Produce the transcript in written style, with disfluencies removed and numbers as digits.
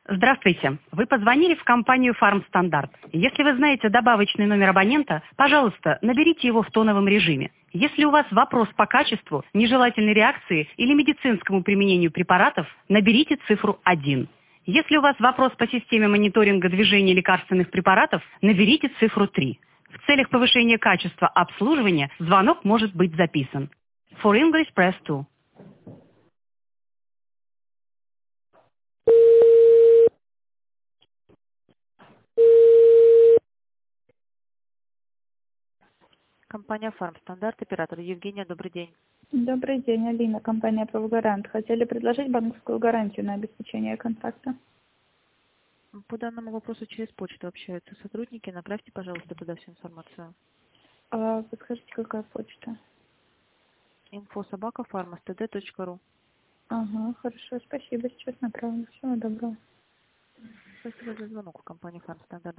Здравствуйте. Вы позвонили в компанию «Фармстандарт». Если вы знаете добавочный номер абонента, пожалуйста, наберите его в тоновом режиме. Если у вас вопрос по качеству, нежелательной реакции или медицинскому применению препаратов, наберите цифру 1. Если у вас вопрос по системе мониторинга движения лекарственных препаратов, наберите цифру 3. В целях повышения качества обслуживания звонок может быть записан. For English, press 2. Компания «Фармстандарт», оператор Евгения, добрый день. Добрый день, Алина, компания «Правогарант». Хотели предложить банковскую гарантию на обеспечение контракта. По данному вопросу через почту общаются сотрудники. Направьте, пожалуйста, туда всю информацию. Подскажите, какая почта? info@farmastd.ru. Ага, хорошо, спасибо, сейчас направлю. Всего доброго. Спасибо за звонок в компанию «Фармстандарт».